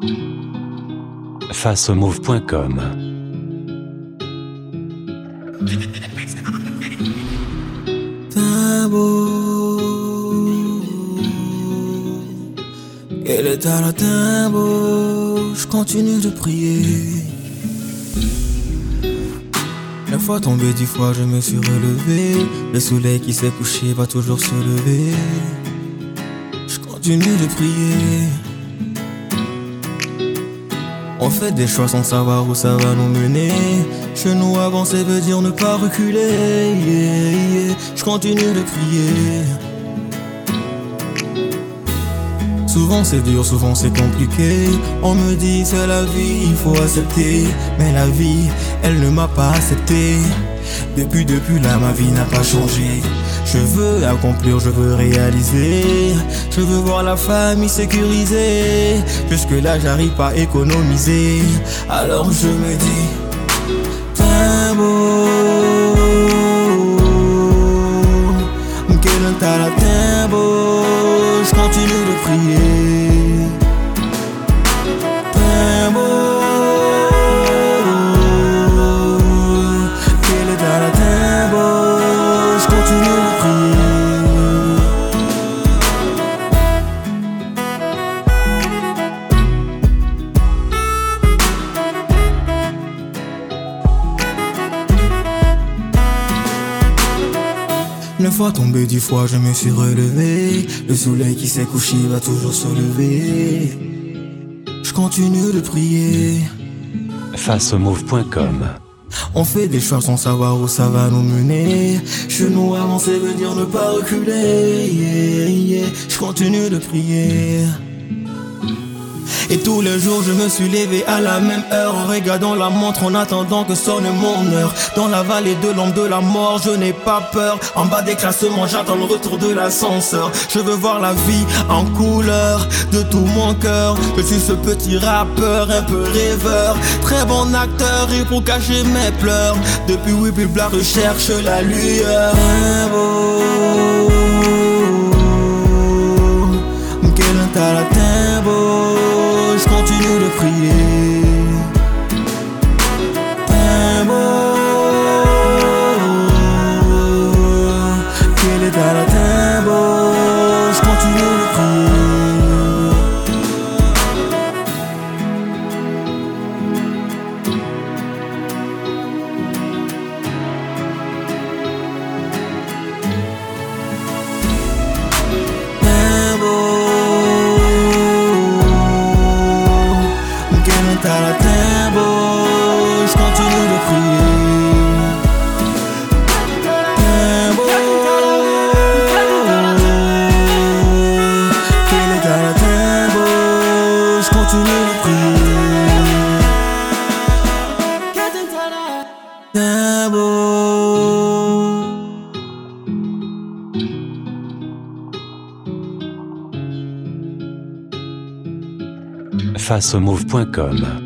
Faceaumove.com. T'es beau, quel est ta t'es beau, je continue de prier. 9 fois tombé, 10 fois je me suis relevé. Le soleil qui s'est couché va toujours se lever. Je continue de prier. On fait des choix sans savoir où ça va nous mener. Chez nous avancer veut dire ne pas reculer. Je continue de prier. Souvent c'est dur, souvent c'est compliqué. On me dit c'est la vie, il faut accepter. Mais la vie, elle ne m'a pas accepté. Depuis là ma vie n'a pas changé. Je veux accomplir, je veux réaliser. Je veux voir la famille sécurisée. Jusque là j'arrive pas à économiser. Alors je me dis t'es beau, quel talent t'es beau. Je continue de prier. T'es beau, quel talent t'es beau. Je continue de prier. 9 fois tombé, 10 fois je me suis relevé. Le soleil qui s'est couché va toujours se lever. Je continue de prier. Faceaumove.com. On fait des choix sans savoir où ça va nous mener. Chez nous avancer veut dire ne pas reculer. Je continue de prier. Et tous les jours je me suis levé à la même heure, en regardant la montre en attendant que sonne mon heure. Dans la vallée de l'ombre de la mort, je n'ai pas peur. En bas des classements, j'attends le retour de l'ascenseur. Je veux voir la vie en couleur de tout mon cœur. Je suis ce petit rappeur un peu rêveur, très bon acteur et pour cacher mes pleurs. Depuis Whipple je cherche la lueur. T'es beau, quel talent t'es beau. Je continue de prier. T'es beau, quel est ta t'es beau. Je continue de prier. T'es beau, t'as la t'es beau, je continue de prier. T'es beau, quel est ta la t'es beau, je continue de prier. T'es beau. Faceaumove.com.